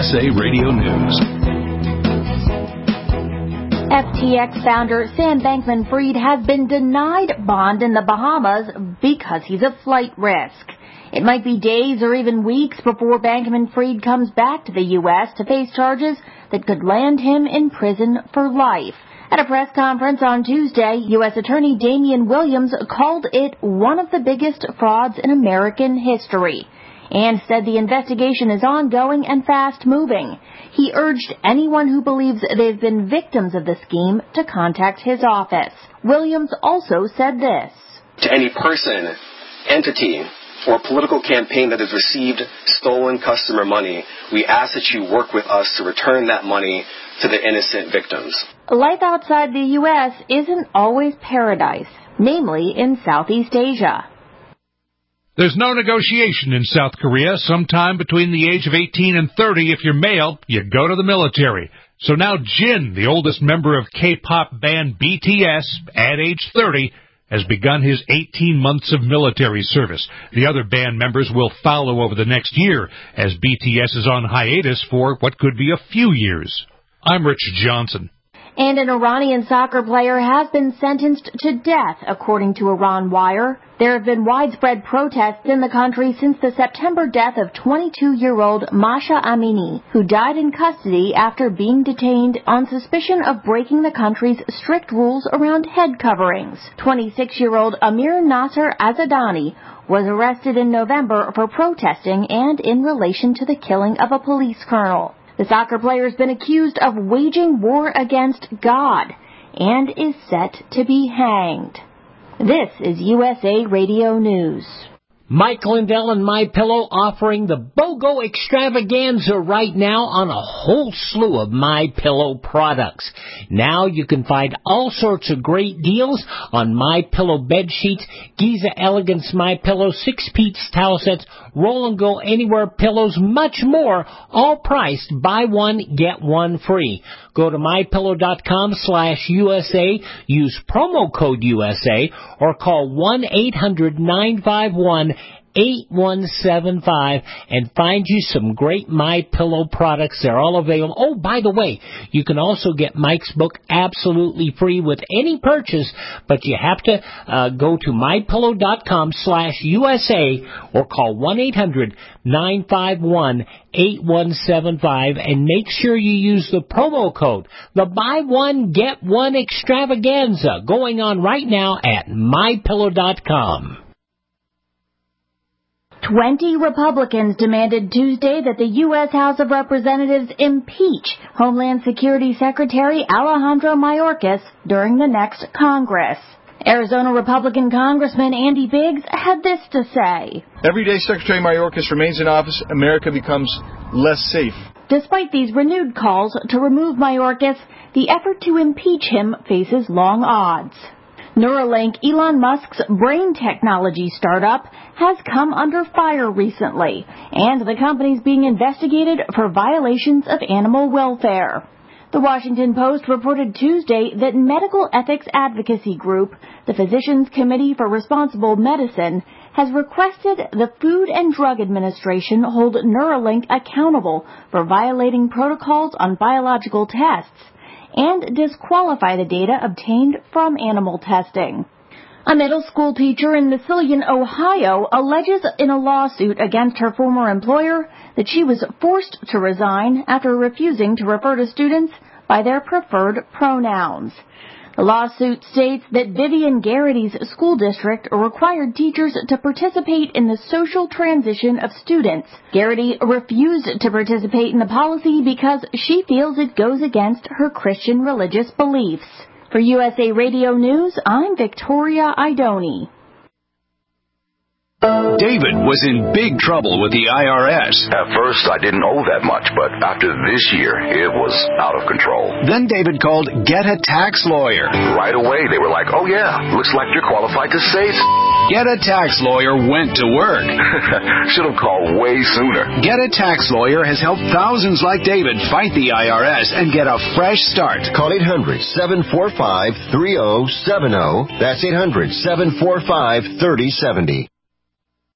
USA Radio News. FTX founder Sam Bankman-Fried has been denied bond in the Bahamas because he's a flight risk. It might be days or even weeks before Bankman-Fried comes back to the U.S. to face charges that could land him in prison for life. At a press conference on Tuesday, U.S. Attorney Damian Williams called it one of the biggest frauds in American history and said the investigation is ongoing and fast-moving. He urged anyone who believes they've been victims of the scheme to contact his office. Williams also said this. To any person, entity, or political campaign that has received stolen customer money, we ask that you work with us to return that money to the innocent victims. Life outside the U.S. isn't always paradise, namely in Southeast Asia. There's no negotiation in South Korea. Sometime between the age of 18 and 30, if you're male, you go to the military. So now Jin, the oldest member of K-pop band BTS, at age 30, has begun his 18 months of military service. The other band members will follow over the next year, as BTS is on hiatus for what could be a few years. I'm Rich Johnson. And an Iranian soccer player has been sentenced to death, according to Iran Wire. There have been widespread protests in the country since the September death of 22-year-old Masha Amini, who died in custody after being detained on suspicion of breaking the country's strict rules around head coverings. 26-year-old Amir Nasser Azadani was arrested in November for protesting and in relation to the killing of a police colonel. The soccer player has been accused of waging war against God and is set to be hanged. This is USA Radio News. Mike Lindell and MyPillow offering the BOGO extravaganza right now on a whole slew of MyPillow products. Now you can find all sorts of great deals on MyPillow bed sheets, Giza Elegance MyPillow, 6-piece towel sets, Roll and Go Anywhere pillows, much more, all priced buy one, get one free. Go to MyPillow.com/USA, use promo code USA, or call 1-800-951-8175 and find you some great MyPillow products. They're all available. Oh, by the way, you can also get Mike's book absolutely free with any purchase, but you have to go to MyPillow.com/USA or call 1-800-951-8175 and make sure you use the promo code, the buy one, get one extravaganza, going on right now at MyPillow.com. 20 Republicans demanded Tuesday that the U.S. House of Representatives impeach Homeland Security Secretary Alejandro Mayorkas during the next Congress. Arizona Republican Congressman Andy Biggs had this to say. Every day Secretary Mayorkas remains in office, America becomes less safe. Despite these renewed calls to remove Mayorkas, the effort to impeach him faces long odds. Neuralink, Elon Musk's brain technology startup, has come under fire recently, and the company's being investigated for violations of animal welfare. The Washington Post reported Tuesday that medical ethics advocacy group, the Physicians Committee for Responsible Medicine, has requested the Food and Drug Administration hold Neuralink accountable for violating protocols on biological tests and disqualify the data obtained from animal testing. A middle school teacher in Massillon, Ohio, alleges in a lawsuit against her former employer that she was forced to resign after refusing to refer to students by their preferred pronouns. The lawsuit states that Vivian Garrity's school district required teachers to participate in the social transition of students. Garrity refused to participate in the policy because she feels it goes against her Christian religious beliefs. For USA Radio News, I'm Victoria Idoni. David was in big trouble with the IRS. At first, I didn't owe that much, but after this year, it was out of control. Then David called Get a Tax Lawyer. Right away, they were like, oh yeah, looks like you're qualified to save. Get a Tax Lawyer went to work. Should have called way sooner. Get a Tax Lawyer has helped thousands like David fight the IRS and get a fresh start. Call 800-745-3070. That's 800-745-3070.